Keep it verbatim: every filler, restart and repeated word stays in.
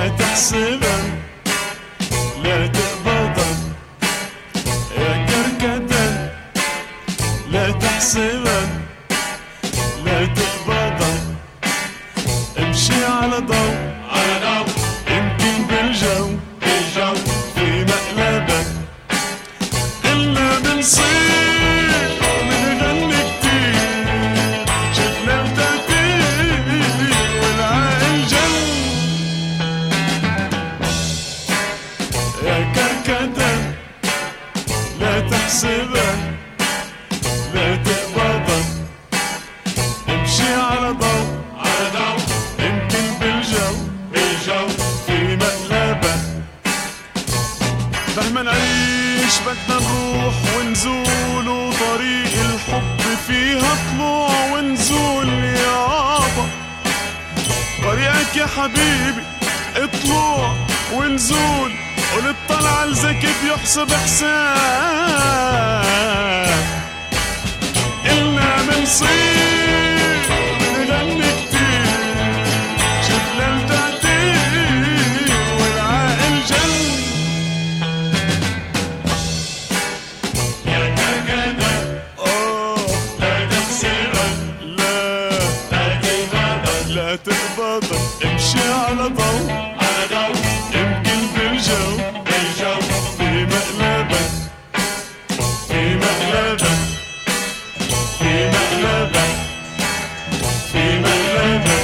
لا تحسبا لا تقبضا يا كركدا، لا تحسبا لا تقبضا، امشي على ضوء على ضوء يمكن بالجو بالجو في مقلبك. إلا بنصير ونغني كتير، شفنا وتأثير والعقل جن. يا كركدا لا تحسبها لا تقبضها، امشي على ضوء على ضوء يمكن بالجو بالجو في مقلبك. مهما نعيش بدنا نروح ونزول، وطريق الحب فيها طلوع ونزول يابا. طريقك يا حبيبي اطلوع ونزول، وللطلعة الذكي بيحسب حساب. إلنا منصير بنغني كتير، شفنا التعتير والعقل جن. يا كركدا آه لا تحسبا لا لا تقبضا لا تقبضا، امشي على ضوء على ضوء يمكن بالجو بالجو في مقلبك في مقلبك في مقلبك في مقلبك.